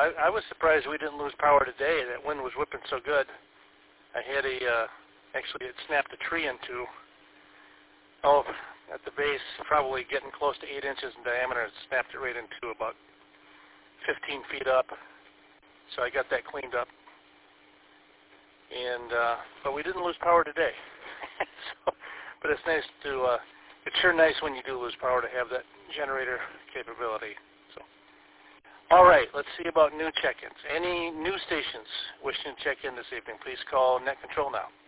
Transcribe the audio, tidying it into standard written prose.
I was surprised we didn't lose power today. That wind was whipping so good. I had actually it snapped a tree in two. At the base, probably getting close to 8 inches in diameter. It snapped it right into about 15 feet up. So I got that cleaned up. And but we didn't lose power today. But it's nice to. It's sure nice when you do lose power to have that generator capability. So, all right, let's see about new check-ins. Any new stations wishing to check in this evening, please call Net Control now.